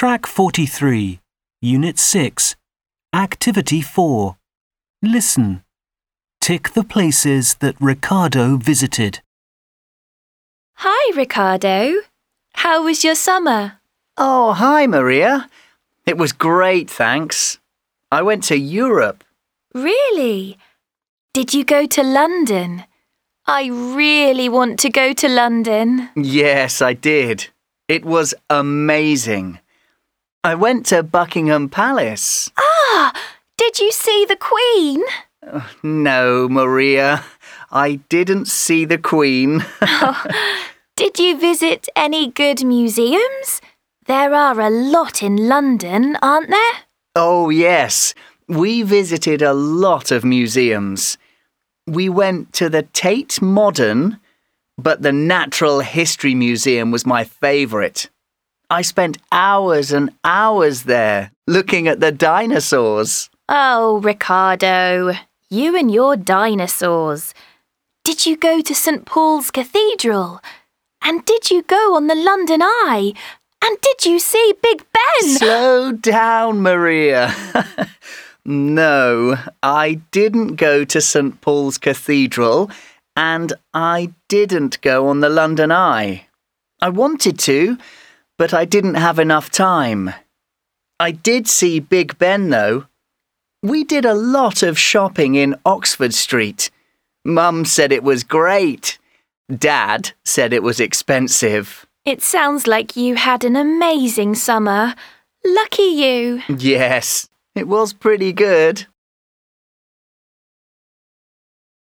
Track 43, Unit 6, Activity 4. Listen. Tick the places that Ricardo visited. Hi, Ricardo. How was your summer? Oh, hi, Maria. It was great, thanks. I went to Europe. Really? Did you go to London? I really want to go to London. Yes, I did. It was amazing. I went to Buckingham Palace. Ah! Did you see the Queen? No, Maria. I didn't see the Queen. Did you visit any good museums? There are a lot in London, aren't there? Oh, yes. We visited a lot of museums. We went to the Tate Modern, but the Natural History Museum was my favourite. I spent hours and hours there looking at the dinosaurs. Oh, Ricardo, you and your dinosaurs. Did you go to St. Paul's Cathedral? And did you go on the London Eye? And did you see Big Ben? Slow down, Maria. No, I didn't go to St. Paul's Cathedral, and I didn't go on the London Eye. I wanted to, but I didn't have enough time. I did see Big Ben, though. We did a lot of shopping in Oxford Street. Mum said it was great. Dad said it was expensive. It sounds like you had an amazing summer. Lucky you. Yes, it was pretty good.